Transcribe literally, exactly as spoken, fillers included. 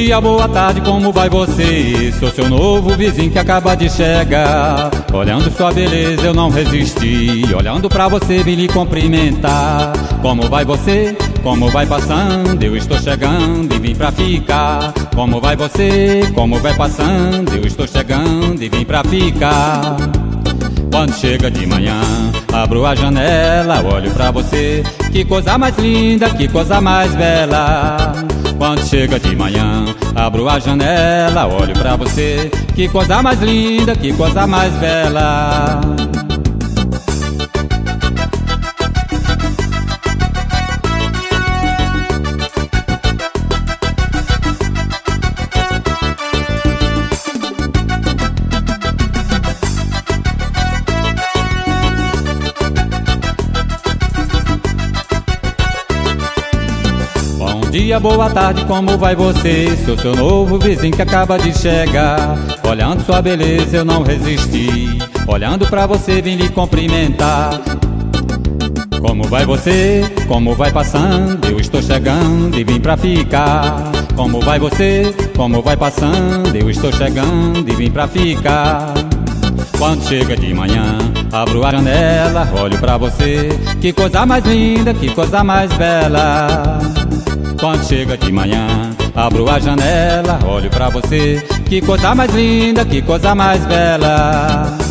dia, boa tarde, como vai você? Sou seu novo vizinho que acaba de chegar. Olhando sua beleza eu não resisti, olhando pra você vim lhe cumprimentar. Como vai você? Como vai passando? Eu estou chegando e vim pra ficar. Como vai você? Como vai passando? Eu estou chegando e vim pra ficar. Quando chega de manhã, abro a janela, olho pra você. Que coisa mais linda, que coisa mais bela. Quando chega de manhã, abro a janela, olho pra você. Que coisa mais linda, que coisa mais bela. Bom dia, boa tarde, como vai você? Sou seu novo vizinho que acaba de chegar. Olhando sua beleza eu não resisti, olhando pra você vim lhe cumprimentar. Como vai você? Como vai passando? Eu estou chegando e vim pra ficar. Como vai você? Como vai passando? Eu estou chegando e vim pra ficar. Quando chega de manhã, abro a janela, olho pra você. Que coisa mais linda, que coisa mais bela. Quando chega de manhã, abro a janela, olho pra você. Que coisa mais linda, que coisa mais bela.